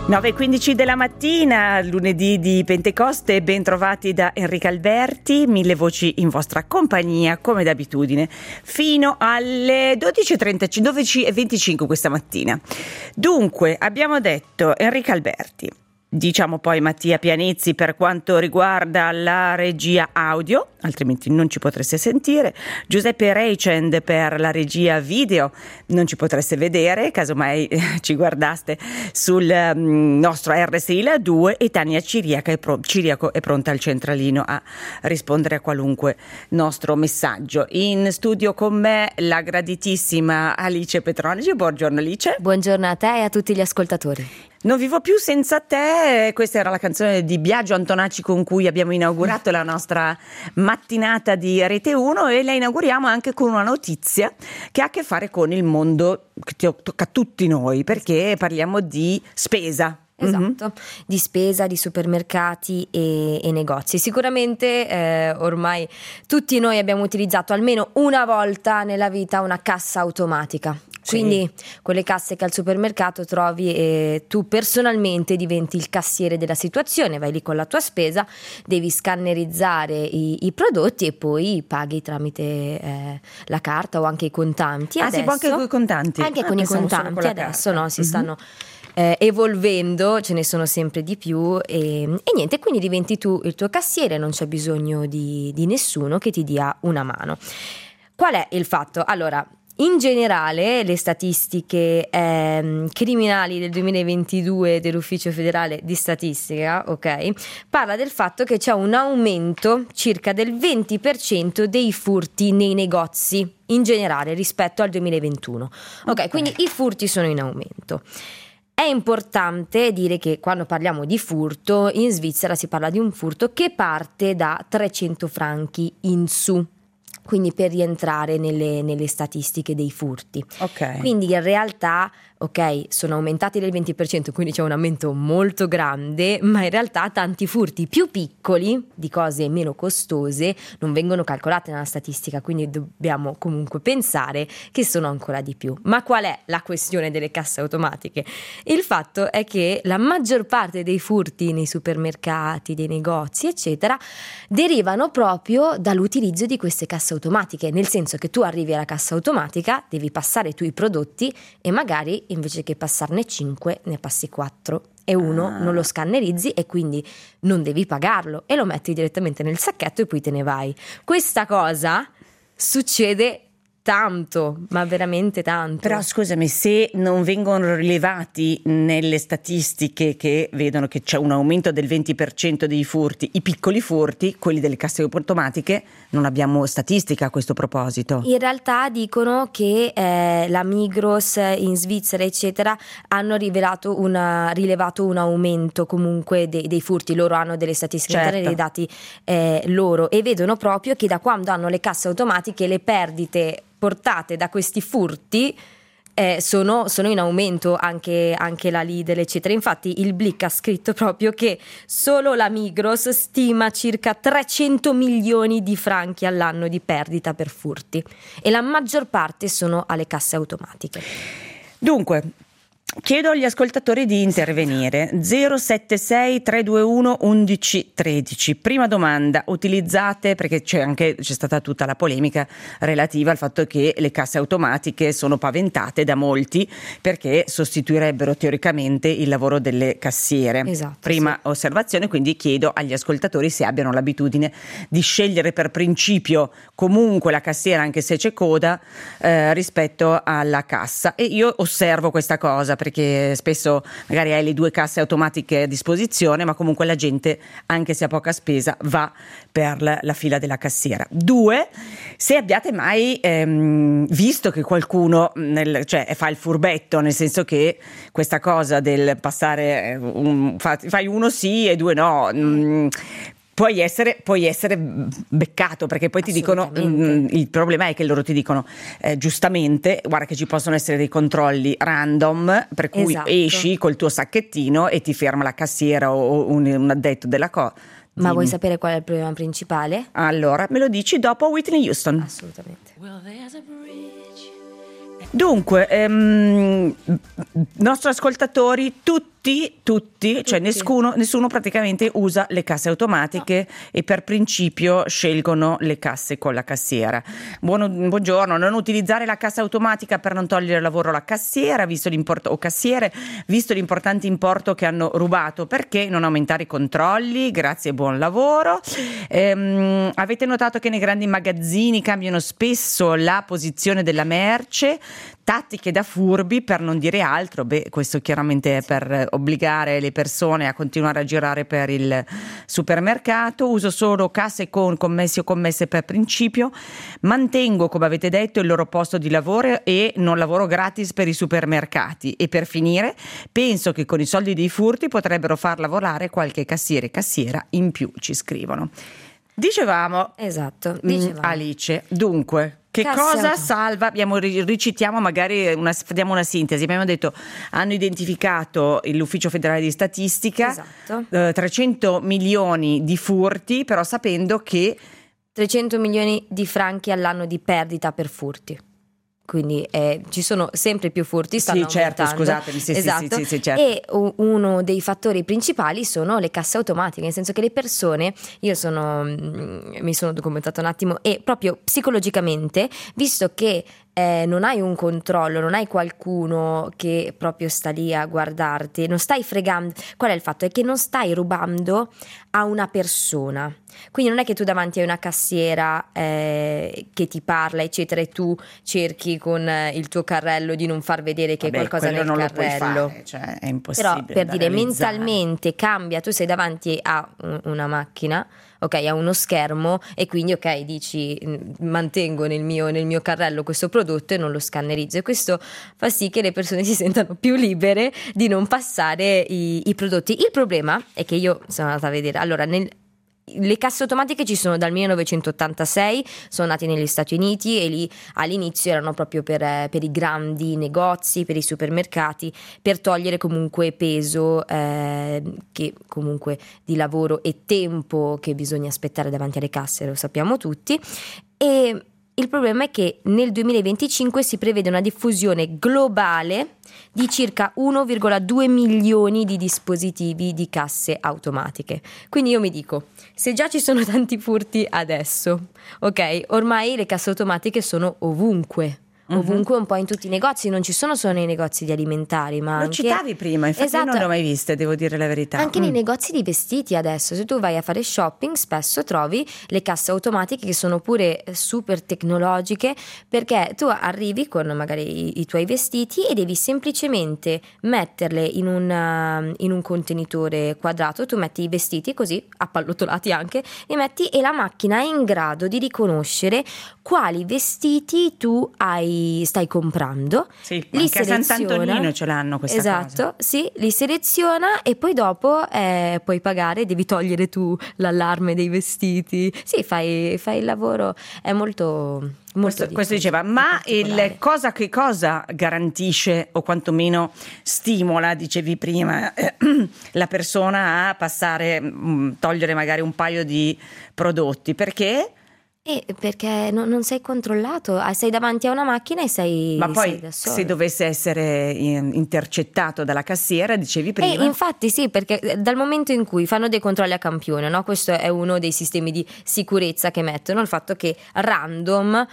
9:15 della mattina, lunedì di Pentecoste, ben trovati da Enrica Alberti, 1000 voci in vostra compagnia, come d'abitudine, fino alle 12:25 questa mattina. Dunque, abbiamo detto Enrica Alberti, diciamo poi Mattia Pianezzi per quanto riguarda la regia audio, altrimenti non ci potreste sentire, Giuseppe Reicend per la regia video, non ci potreste vedere, casomai ci guardaste sul nostro RSI La 2, e Tania Ciriaco è pronta al centralino a rispondere a qualunque nostro messaggio. In studio con me la graditissima Alice Petronici. Buongiorno Alice. Buongiorno a te e a tutti gli ascoltatori. Non vivo più senza te, questa era la canzone di Biagio Antonacci con cui abbiamo inaugurato la nostra mattinata di Rete 1, e la inauguriamo anche con una notizia che ha a che fare con il mondo che tocca a tutti noi, perché parliamo di spesa. Esatto, di spesa, di supermercati e negozi. Sicuramente ormai tutti noi abbiamo utilizzato almeno una volta nella vita una cassa automatica. Sì. Quindi quelle casse che al supermercato trovi e tu personalmente diventi il cassiere della situazione, vai lì con la tua spesa, devi scannerizzare i prodotti e poi paghi tramite la carta o anche i contanti. Adesso, si può anche con i contanti? Anche con i contanti, adesso no, si stanno evolvendo, ce ne sono sempre di più e niente, quindi diventi tu il tuo cassiere, non c'è bisogno di nessuno che ti dia una mano. Qual è il fatto? Allora, in generale le statistiche criminali del 2022 dell'Ufficio Federale di Statistica, ok, parla del fatto che c'è un aumento circa del 20% dei furti nei negozi in generale rispetto al 2021. Ok, quindi i furti sono in aumento. È importante dire che quando parliamo di furto, in Svizzera si parla di un furto che parte da 300 franchi in su. Quindi per rientrare nelle statistiche dei furti. Okay. Quindi in realtà, ok, sono aumentati del 20%, quindi c'è un aumento molto grande, ma in realtà tanti furti più piccoli, di cose meno costose, non vengono calcolate nella statistica, quindi dobbiamo comunque pensare che sono ancora di più. Ma qual è la questione delle casse automatiche? Il fatto è che la maggior parte dei furti nei supermercati, dei negozi, eccetera, derivano proprio dall'utilizzo di queste casse automatiche, nel senso che tu arrivi alla cassa automatica, devi passare tu i prodotti e magari invece che passarne 5 ne passi 4 e uno non lo scannerizzi e quindi non devi pagarlo e lo metti direttamente nel sacchetto e poi te ne vai. Questa cosa succede tanto, ma veramente tanto. Però scusami, se non vengono rilevati nelle statistiche che vedono che c'è un aumento del 20% dei furti, i piccoli furti, quelli delle casse automatiche, non abbiamo statistica a questo proposito. In realtà dicono che la Migros in Svizzera eccetera hanno rilevato un aumento comunque dei furti. Loro hanno delle statistiche, certo, dei dati loro, e vedono proprio che da quando hanno le casse automatiche le perdite portate da questi furti sono in aumento, anche la Lidl eccetera. Infatti il Blick ha scritto proprio che solo la Migros stima circa 300 milioni di franchi all'anno di perdita per furti e la maggior parte sono alle casse automatiche. Dunque chiedo agli ascoltatori di intervenire. 076 321 1113. Prima domanda: utilizzate, perché c'è stata tutta la polemica relativa al fatto che le casse automatiche sono paventate da molti perché sostituirebbero teoricamente il lavoro delle cassiere. Esatto, prima sì. Osservazione, quindi chiedo agli ascoltatori se abbiano l'abitudine di scegliere per principio comunque la cassiera anche se c'è coda rispetto alla cassa, e io osservo questa cosa perché spesso magari hai le due casse automatiche a disposizione, ma comunque la gente, anche se ha poca spesa, va per la fila della cassiera. 2, se abbiate mai visto che qualcuno fa il furbetto, nel senso che questa cosa del passare fai 1 sì e 2 no, puoi essere beccato, perché poi ti dicono, il problema è che loro ti dicono giustamente, guarda che ci possono essere dei controlli random per cui esatto, esci col tuo sacchettino e ti ferma la cassiera o un addetto della cosa. Ma vuoi sapere qual è il problema principale? Allora me lo dici dopo Whitney Houston. Assolutamente. Dunque, nostri ascoltatori tutti Tutti, cioè nessuno praticamente usa le casse automatiche, no. E per principio scelgono le casse con la cassiera. Buongiorno, non utilizzare la cassa automatica per non togliere lavoro alla cassiera, visto l'importante importo che hanno rubato. Perché non aumentare i controlli? Grazie e buon lavoro. Avete notato che nei grandi magazzini cambiano spesso la posizione della merce? Tattiche da furbi, per non dire altro. Questo chiaramente è per obbligare le persone a continuare a girare per il supermercato. Uso solo casse con commessi o commesse per principio. Mantengo, come avete detto, il loro posto di lavoro e non lavoro gratis per i supermercati. E per finire, penso che con i soldi dei furti potrebbero far lavorare qualche cassiere e cassiera in più, ci scrivono. Dicevamo. Alice, dunque, che cosa salva? Ricitiamo magari diamo una sintesi. Abbiamo detto, hanno identificato l'Ufficio Federale di Statistica, esatto. 300 milioni di furti, però sapendo che 300 milioni di franchi all'anno di perdita per furti. Quindi ci sono sempre più furti, stanno aumentando. Scusatemi, esatto. Sì, certo. E uno dei fattori principali sono le casse automatiche, nel senso che le persone, mi sono documentato un attimo, e proprio psicologicamente, visto che non hai un controllo, non hai qualcuno che proprio sta lì a guardarti, non stai fregando. Qual è il fatto? È che non stai rubando a una persona. Quindi non è che tu davanti a una cassiera che ti parla eccetera e tu cerchi con il tuo carrello di non far vedere che qualcosa nel non carrello. Lo puoi fare, cioè è impossibile. Però per dire, realizzare. mentalmente cambia, tu sei davanti a una macchina, ok, a uno schermo, e quindi ok, dici mantengo nel mio carrello questo prodotto e non lo scannerizzo, e questo fa sì che le persone si sentano più libere di non passare i prodotti. Il problema è che io sono andata a vedere, allora le casse automatiche ci sono dal 1986, sono nati negli Stati Uniti e lì all'inizio erano proprio per i grandi negozi, per i supermercati, per togliere comunque peso che comunque di lavoro e tempo che bisogna aspettare davanti alle casse, lo sappiamo tutti. E il problema è che nel 2025 si prevede una diffusione globale di circa 1,2 milioni di dispositivi di casse automatiche. Quindi io mi dico, se già ci sono tanti furti adesso, ok, ormai le casse automatiche sono ovunque. Ovunque, un po' in tutti i negozi, non ci sono solo nei negozi di alimentari, ma lo anche... citavi prima, infatti esatto. Io non le ho mai viste, devo dire la verità. Anche nei negozi di vestiti adesso, se tu vai a fare shopping spesso trovi le casse automatiche che sono pure super tecnologiche, perché tu arrivi con magari i tuoi vestiti e devi semplicemente metterle in un contenitore quadrato, tu metti i vestiti così, appallottolati anche, li metti e la macchina è in grado di riconoscere quali vestiti tu stai comprando, sì, anche a Sant'Antonino ce l'hanno questa esatto, cosa. Sì, li seleziona e poi dopo puoi pagare, devi togliere tu l'allarme dei vestiti, sì, fai il lavoro, è molto questo diceva, ma che cosa garantisce o quantomeno stimola, dicevi prima, la persona a togliere magari un paio di prodotti, perché? Perché non sei controllato, sei davanti a una macchina e sei ma poi da solo. Se dovesse essere intercettato dalla cassiera, dicevi prima. Infatti sì, perché dal momento in cui fanno dei controlli a campione, no? Questo è uno dei sistemi di sicurezza che mettono, il fatto che random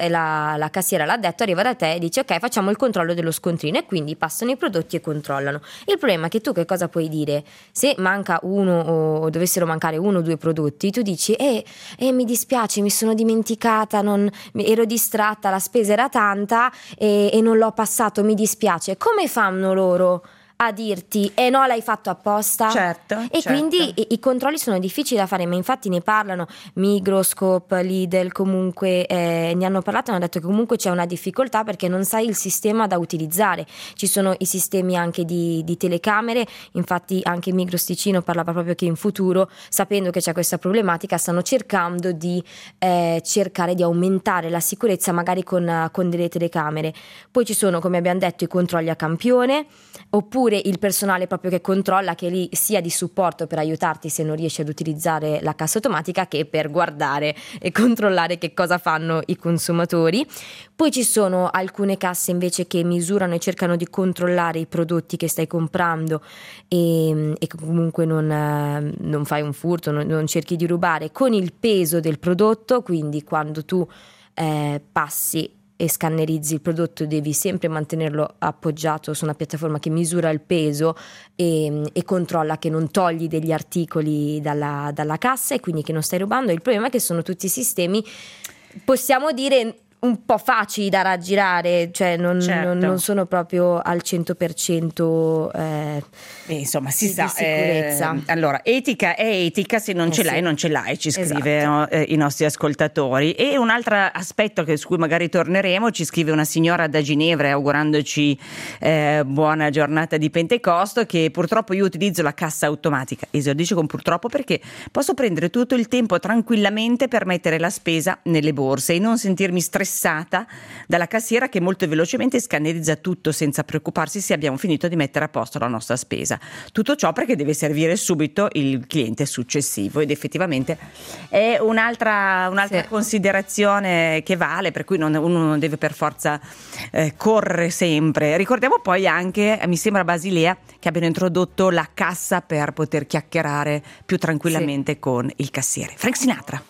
la cassiera l'ha detto, arriva da te e dice ok, facciamo il controllo dello scontrino, e quindi passano i prodotti e controllano. Il problema è che tu che cosa puoi dire? Se manca uno o dovessero mancare uno o due prodotti, tu dici mi dispiace, mi sono dimenticata, ero distratta, la spesa era tanta e non l'ho passato, mi dispiace. Come fanno loro a dirti no, l'hai fatto apposta? Certo. Quindi i controlli sono difficili da fare, ma infatti ne parlano Migros, Coop, Lidl, comunque ne hanno parlato e hanno detto che comunque c'è una difficoltà perché non sai il sistema da utilizzare. Ci sono i sistemi anche di telecamere, infatti anche Migros Ticino parlava proprio che in futuro, sapendo che c'è questa problematica, stanno cercando di cercare di aumentare la sicurezza magari con delle telecamere. Poi ci sono, come abbiamo detto, i controlli a campione, oppure oppure il personale proprio che controlla, che lì sia di supporto per aiutarti se non riesci ad utilizzare la cassa automatica, che per guardare e controllare che cosa fanno i consumatori. Poi ci sono alcune casse invece che misurano e cercano di controllare i prodotti che stai comprando e comunque non fai un furto, non cerchi di rubare con il peso del prodotto, quindi quando tu passi e scannerizzi il prodotto devi sempre mantenerlo appoggiato su una piattaforma che misura il peso e controlla che non togli degli articoli dalla cassa e quindi che non stai rubando. Il problema è che sono tutti sistemi, possiamo dire, un po' facili da raggirare, cioè non sono proprio al 100% insomma si sa, di sicurezza. Allora, etica è etica, se non ce l'hai non ce l'hai, ci scrivono i nostri ascoltatori. E un altro aspetto su cui magari torneremo, ci scrive una signora da Ginevra augurandoci buona giornata di Pentecoste, che purtroppo io utilizzo la cassa automatica. Esordisce con purtroppo perché posso prendere tutto il tempo tranquillamente per mettere la spesa nelle borse e non sentirmi stressata dalla cassiera che molto velocemente scannerizza tutto senza preoccuparsi se abbiamo finito di mettere a posto la nostra spesa. Tutto ciò perché deve servire subito il cliente successivo, ed effettivamente è un'altra considerazione che vale, per cui uno non deve per forza correre sempre. Ricordiamo poi anche, mi sembra Basilea, che abbiano introdotto la cassa per poter chiacchierare più tranquillamente con il cassiere. Frank Sinatra.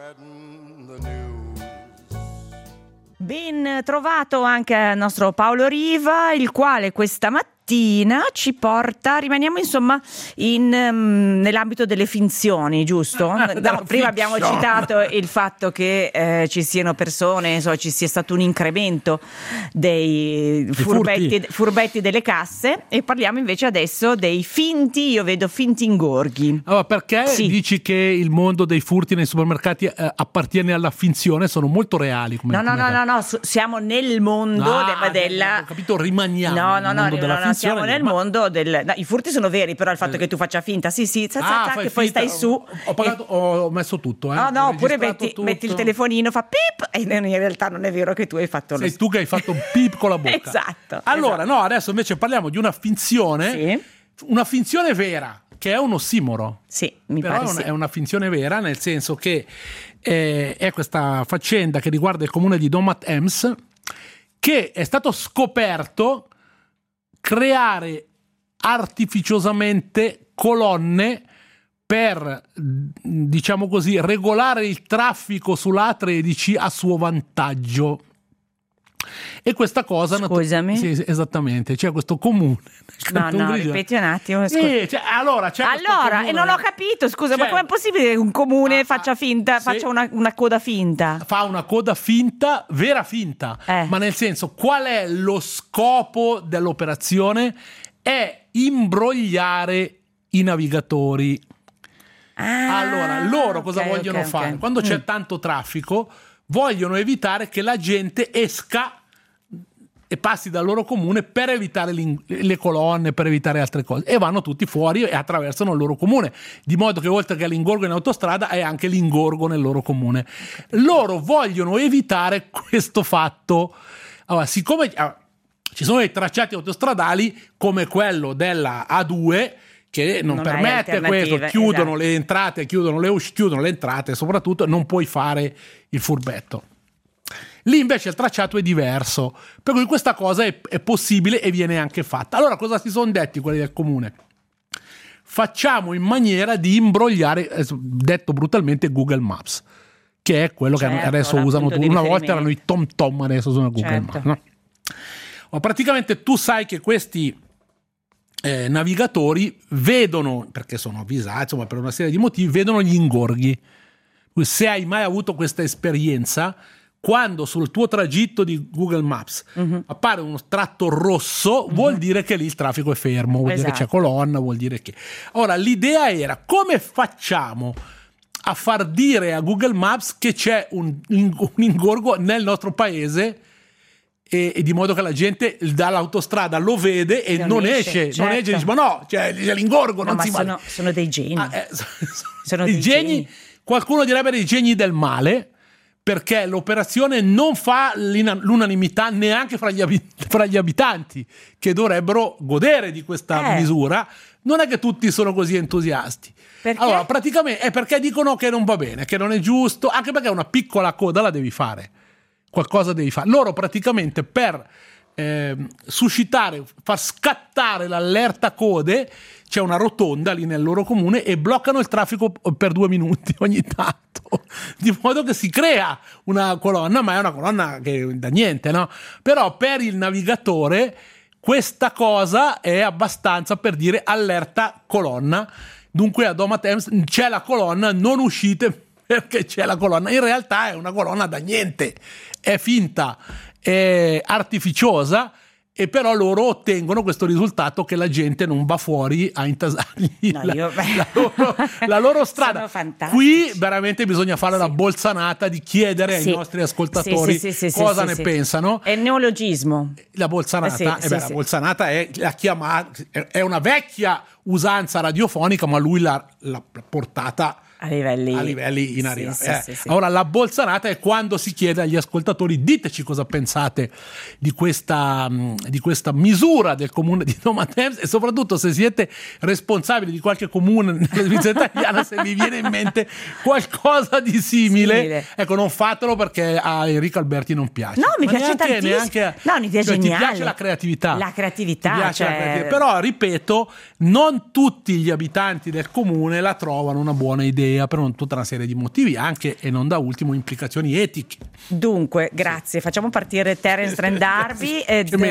Ben trovato anche il nostro Paolo Riva, il quale questa mattina ci porta, rimaniamo insomma nell'ambito delle finzioni, giusto? Prima abbiamo citato il fatto che ci siano persone, ci sia stato un incremento dei furbetti delle casse, e parliamo invece adesso dei finti, io vedo finti ingorghi. Allora, perché dici che il mondo dei furti nei supermercati appartiene alla finzione? Sono molto reali. No, siamo nel mondo della... Ho capito, rimaniamo nel mondo della finzione. Siamo nel mondo i furti sono veri, però il fatto che tu faccia finta, che poi stai su. Ho messo tutto. Oppure metti il telefonino, fa pip, e in realtà non è vero che tu hai fatto Sei tu che hai fatto un pip con la bocca. Esatto. Allora, no, adesso invece parliamo di una finzione, una finzione vera, che è un ossimoro. Sì, mi però pare è una finzione vera, nel senso che è questa faccenda che riguarda il comune di Domat Ems, che è stato scoperto creare artificiosamente colonne per, diciamo così, regolare il traffico sulla A13 a suo vantaggio. E questa cosa... Scusami? Sì, esattamente, c'è questo comune. Ripeti un attimo. Allora, e non ho capito, scusa, ma com'è possibile che un comune faccia una coda finta? Fa una coda finta, vera finta, ma nel senso, qual è lo scopo dell'operazione? È imbrogliare i navigatori. Allora, loro cosa vogliono fare? Okay. Quando c'è tanto traffico, vogliono evitare che la gente esca e passi dal loro comune per evitare le colonne, per evitare altre cose, e vanno tutti fuori e attraversano il loro comune, di modo che oltre che l'ingorgo in autostrada è anche l'ingorgo nel loro comune. Loro vogliono evitare questo fatto. Allora, siccome ci sono dei tracciati autostradali come quello della A2 che non permette questo, chiudono le entrate, chiudono le entrate, soprattutto non puoi fare il furbetto. Lì invece il tracciato è diverso, per cui questa cosa è possibile e viene anche fatta. Allora cosa si sono detti quelli del comune? Facciamo in maniera di imbrogliare, detto brutalmente, Google Maps, che è quello che adesso usano tutti. Una volta erano i TomTom, adesso sono Google Maps, no? Praticamente tu sai che questi navigatori vedono, perché sono avvisati, insomma, per una serie di motivi, vedono gli ingorghi. Se hai mai avuto questa esperienza, quando sul tuo tragitto di Google Maps appare uno tratto rosso, vuol dire che lì il traffico è fermo, vuol dire che c'è colonna, vuol dire che... Ora, l'idea era: come facciamo a far dire a Google Maps che c'è un ingorgo nel nostro paese, e di modo che la gente dall'autostrada lo vede e non esce, e dice: ma no, c'è l'ingorgo, non si va. Sono dei geni. Sono dei geni. Qualcuno direbbe dei geni del male, perché l'operazione non fa l'unanimità neanche fra gli abitanti, che dovrebbero godere di questa misura. Non è che tutti sono così entusiasti. Perché? Allora, praticamente è perché dicono che non va bene, che non è giusto, anche perché una piccola coda la devi fare. Qualcosa devi fare. Loro praticamente per suscitare, far scattare l'allerta code, c'è una rotonda lì nel loro comune e bloccano il traffico per 2 minuti ogni tanto, di modo che si crea una colonna, ma è una colonna che da niente, no? Però per il navigatore questa cosa è abbastanza per dire allerta colonna. Dunque a Doma Thames c'è la colonna, non uscite perché c'è la colonna. In realtà è una colonna da niente, è finta, è artificiosa, e però loro ottengono questo risultato che la gente non va fuori a intasargli la loro strada. Qui veramente bisogna fare la bolzanata di chiedere ai nostri ascoltatori cosa ne pensano. È il neologismo. La bolzanata, la bolzanata è la chiamata, è una vecchia usanza radiofonica, ma lui l'ha portata a livelli inarrivabili. Ora la bolzanata è quando si chiede agli ascoltatori: diteci cosa pensate di questa misura del comune di Doma Thames, e soprattutto se siete responsabili di qualche comune nella Svizzera italiana, se vi viene in mente qualcosa di simile. Ecco, non fatelo, perché a Enrico Alberti non piace. No, mi piace tantissimo. No, mi piace, ti piace la creatività. La creatività, ti piace la creatività. Però ripeto, non tutti gli abitanti del comune la trovano una buona idea, per tutta una serie di motivi, anche e non da ultimo implicazioni etiche. Dunque, grazie. Facciamo partire Terence Trent D'Arby.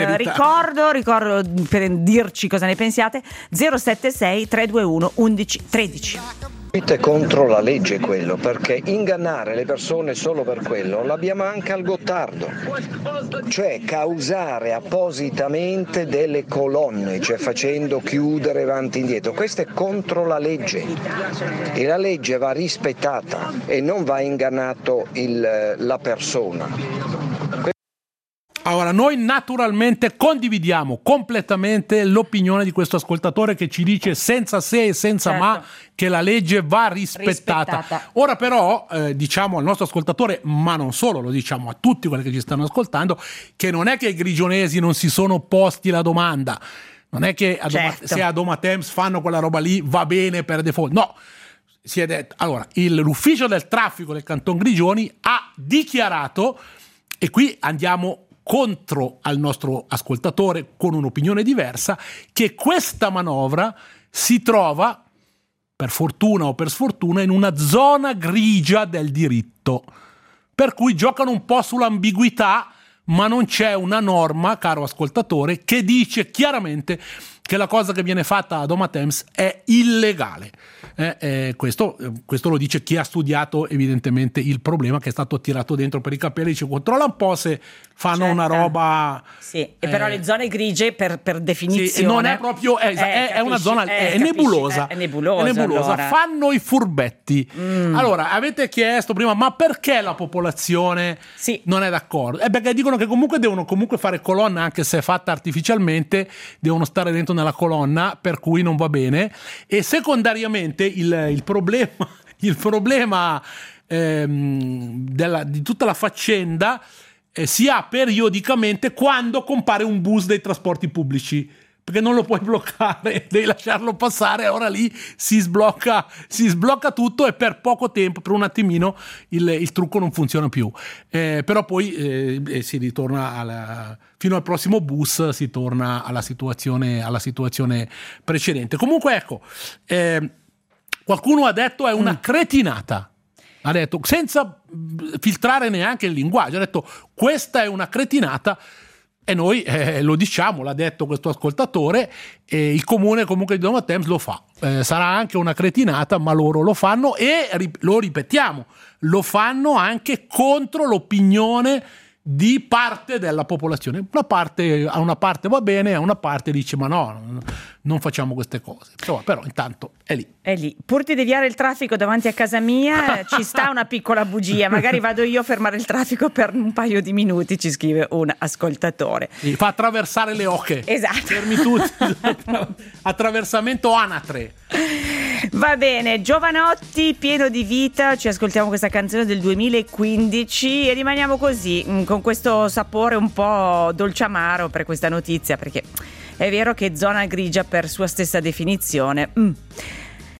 Ricordo per dirci cosa ne pensiate: 076 321 1113. È contro la legge quello, perché ingannare le persone solo per quello l'abbiamo anche al Gottardo, cioè causare appositamente delle colonne, cioè facendo chiudere avanti e indietro. Questo è contro la legge, e la legge va rispettata e non va ingannato la persona. Allora, noi naturalmente condividiamo completamente l'opinione di questo ascoltatore che ci dice senza se e senza ma che la legge va rispettata. Ora però diciamo al nostro ascoltatore, ma non solo, lo diciamo a tutti quelli che ci stanno ascoltando, che non è che i grigionesi non si sono posti la domanda, non è che se a Doma Thames fanno quella roba lì va bene per default, no. Si è detto, allora, l'ufficio del traffico del Canton Grigioni ha dichiarato, e qui andiamo contro al nostro ascoltatore con un'opinione diversa, che questa manovra si trova, per fortuna o per sfortuna, in una zona grigia del diritto, per cui giocano un po' sull'ambiguità, ma non c'è una norma, caro ascoltatore, che dice chiaramente che la cosa che viene fatta a Doma Thames è illegale. Questo lo dice chi ha studiato evidentemente il problema, che è stato tirato dentro per i capelli. Dice: controlla un po' se fanno una roba. Sì, e però le zone grigie per definizione. Sì, non è proprio. È una zona. È nebulosa. È nebulosa. Allora. Fanno i furbetti. Allora, avete chiesto prima: ma perché la popolazione non è d'accordo? Perché dicono che comunque devono fare colonna, anche se è fatta artificialmente, devono stare dentro nella colonna, per cui non va bene. E secondariamente il problema di tutta la faccenda si ha periodicamente quando compare un bus dei trasporti pubblici, perché non lo puoi bloccare, devi lasciarlo passare. Ora lì si sblocca tutto, e per poco tempo, per un attimino, il trucco non funziona più, però poi si ritorna fino al prossimo bus si torna alla situazione precedente. Comunque ecco, qualcuno ha detto è una cretinata, ha detto, senza filtrare neanche il linguaggio, ha detto questa è una cretinata. E noi lo diciamo, l'ha detto questo ascoltatore, e il comune comunque di Doma Thames lo fa. Sarà anche una cretinata, ma loro lo fanno, e lo ripetiamo, lo fanno anche contro l'opinione di parte della popolazione. A una parte va bene, a una parte dice ma no, non facciamo queste cose. Insomma, però intanto è lì. Pur di deviare il traffico davanti a casa mia ci sta una piccola bugia, magari vado io a fermare il traffico per un paio di minuti, ci scrive un ascoltatore. Fa attraversare le oche. Esatto. Fermi tutti. Attraversamento anatre. Va bene, Giovanotti, pieno di vita, ci ascoltiamo questa canzone del 2015 e rimaniamo così, con questo sapore un po' dolciamaro per questa notizia, perché è vero che zona grigia per sua stessa definizione.